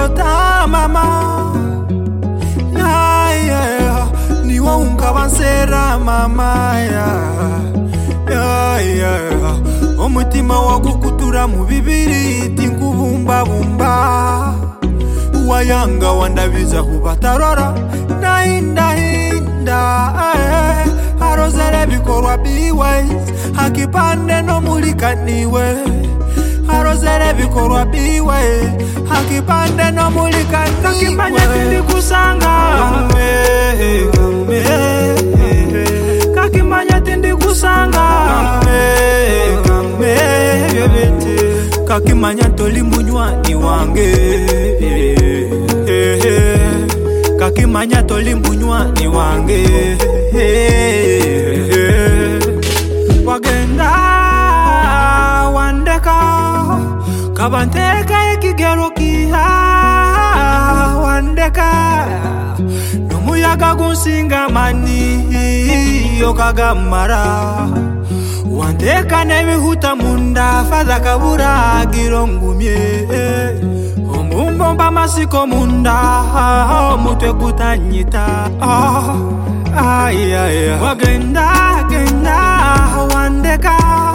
ndota mama yeah. Niwo unkabansera mama yeah. Umutima wagukutura mu bibiri tinkubumba bumba wayanga wandabiza hubatarora nahinda harozere bikorwa biwise hakipande no mulikaniwe harozere bikorwa biwise hakipande no mulikaniwe kakimanya tindi kusanga kakimanya tindi kusanga kakimanya toli munywani wange kakimanya toli munywani wange wagenda wandeka kabanteka ekigero kiha wandeka nomuyaga gunsinga mani yokagamara wandeka nebihuta munda fadha kabura girongumye omumbomba masiko munda mutwe gutanyita wagenda wandeka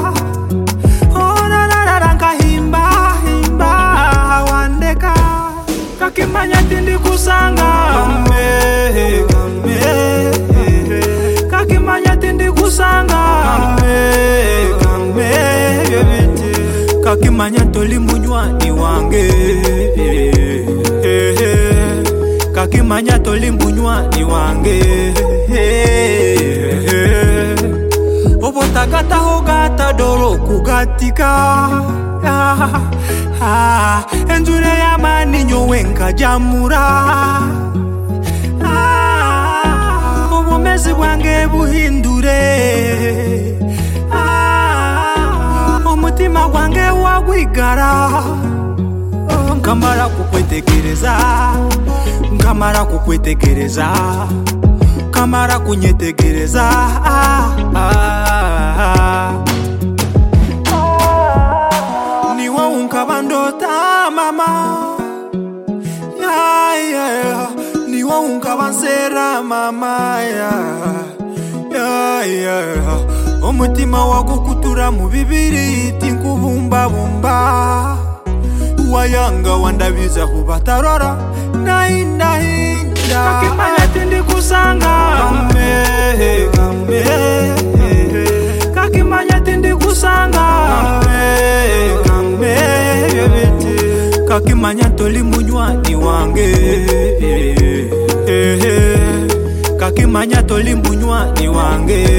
onararanga himba wandeka kakimanya tindi kusanga kakimanya tindi kusanga kakimanya toli munywani wange kakimanya toli munywani wange obotagata hogata doro kugatika enzure ya mani nyowenka jamura obumezi bwange buhindure umutima gwange wagwigara nkamara kukwetegereza kamara kunyetegereza niwo unkabandota mama yeah. Niwo unkabansera mama yeah. Umutima wagukutura mu bibiri tinkubumba bumba wayanga wandabiza hubatarora nahinda kakimanya tindi kusanga kakimanya tindi kusanga kakimanya toli munywani wange kakimanya toli munywani wange